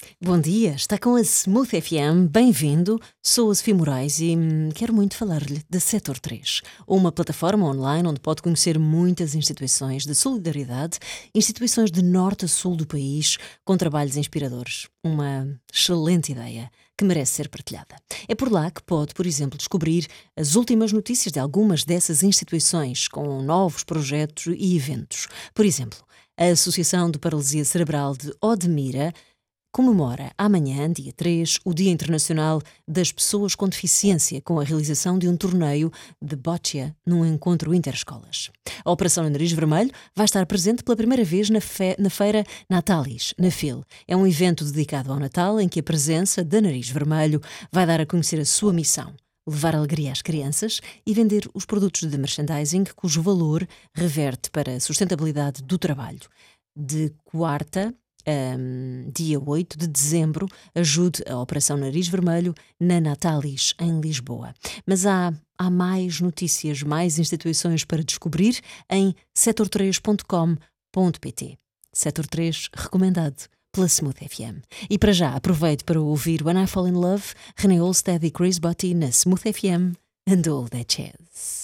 Bom dia, está com a Smooth FM, bem-vindo, sou a Sofia Moraes e quero muito falar-lhe da Setor 3, uma plataforma online onde pode conhecer muitas instituições de solidariedade, instituições de norte a sul do país, com trabalhos inspiradores. Uma excelente ideia que merece ser partilhada. É por lá que pode, por exemplo, descobrir as últimas notícias de algumas dessas instituições, com novos projetos e eventos. Por exemplo, a Associação de Paralisia Cerebral de Odmira comemora amanhã, dia 3, o Dia Internacional das Pessoas com Deficiência, com a realização de um torneio de boccia num encontro interescolas. A Operação Nariz Vermelho vai estar presente pela primeira vez na feira Natalis, na FIL. É um evento dedicado ao Natal em que a presença da Nariz Vermelho vai dar a conhecer a sua missão: levar alegria às crianças e vender os produtos de merchandising cujo valor reverte para a sustentabilidade do trabalho. De quarta, dia 8 de dezembro, ajude a Operação Nariz Vermelho na Natalis, em Lisboa. Mas há mais notícias, mais instituições para descobrir em setor3.com.pt. Setor 3 recomendado pela Smooth FM. E para já, aproveite para ouvir When I Fall in Love, René Olstead e Chris Botti na Smooth FM and all that jazz.